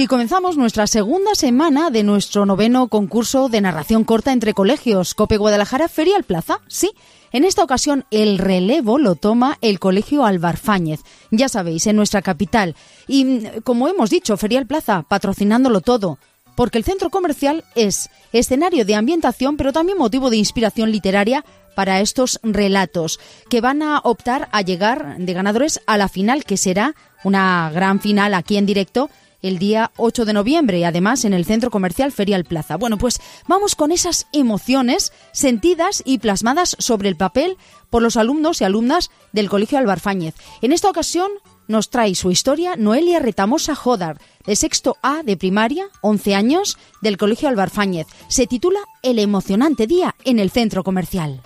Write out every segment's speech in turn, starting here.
Y comenzamos nuestra segunda semana de nuestro 9º concurso de narración corta entre colegios, COPE Guadalajara Ferial Plaza. Sí, en esta ocasión el relevo lo toma el Colegio Álvar Fáñez, ya sabéis, en nuestra capital. Y como hemos dicho, Ferial Plaza patrocinándolo todo, porque el centro comercial es escenario de ambientación, pero también motivo de inspiración literaria para estos relatos, que van a optar a llegar de ganadores a la final, que será una gran final aquí en directo el día 8 de noviembre y además en el Centro Comercial Ferial Plaza. Bueno, pues vamos con esas emociones sentidas y plasmadas sobre el papel por los alumnos y alumnas del Colegio Álvar Fáñez. En esta ocasión nos trae su historia Noelia Retamosa Jódar, de sexto A de primaria, 11 años, del Colegio Álvar Fáñez. Se titula El emocionante día en el Centro Comercial.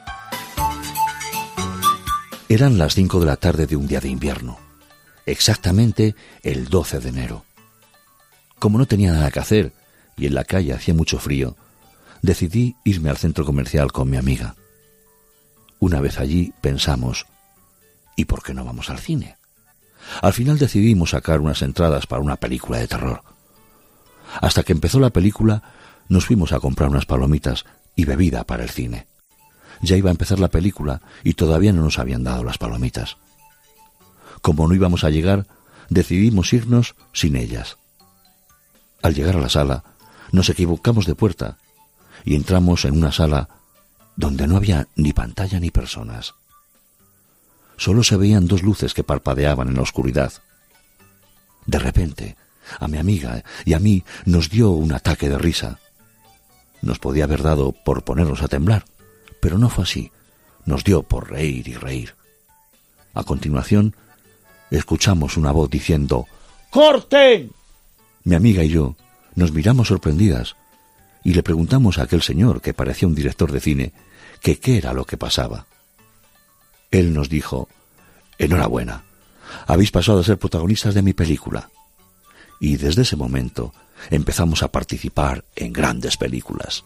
Eran las 5 de la tarde de un día de invierno, exactamente el 12 de enero. Como no tenía nada que hacer y en la calle hacía mucho frío, decidí irme al centro comercial con mi amiga. Una vez allí pensamos, ¿y por qué no vamos al cine? Al final decidimos sacar unas entradas para una película de terror. Hasta que empezó la película, nos fuimos a comprar unas palomitas y bebida para el cine. Ya iba a empezar la película y todavía no nos habían dado las palomitas. Como no íbamos a llegar, decidimos irnos sin ellas. Al llegar a la sala, nos equivocamos de puerta y entramos en una sala donde no había ni pantalla ni personas. Solo se veían 2 luces que parpadeaban en la oscuridad. De repente, a mi amiga y a mí nos dio un ataque de risa. Nos podía haber dado por ponernos a temblar, pero no fue así. Nos dio por reír y reír. A continuación, escuchamos una voz diciendo ¡corten! Mi amiga y yo nos miramos sorprendidas y le preguntamos a aquel señor, que parecía un director de cine, que qué era lo que pasaba. Él nos dijo: enhorabuena, habéis pasado a ser protagonistas de mi película. Y desde ese momento empezamos a participar en grandes películas.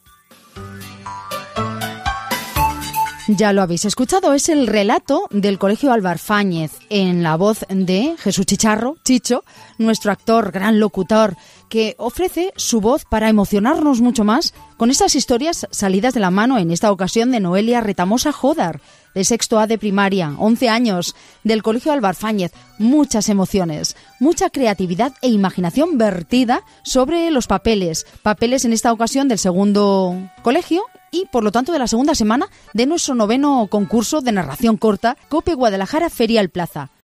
Ya lo habéis escuchado, es el relato del Colegio Álvar Fáñez en la voz de Jesús Chicharro, Chicho, nuestro actor, gran locutor, que ofrece su voz para emocionarnos mucho más con estas historias salidas de la mano, en esta ocasión, de Noelia Retamosa Jódar, de sexto A de primaria, 11 años, del Colegio Álvar Fáñez. Muchas emociones, mucha creatividad e imaginación vertida sobre los papeles en esta ocasión del segundo colegio y, por lo tanto, de la segunda semana de nuestro 9º concurso de narración corta COPE Guadalajara Ferial Plaza.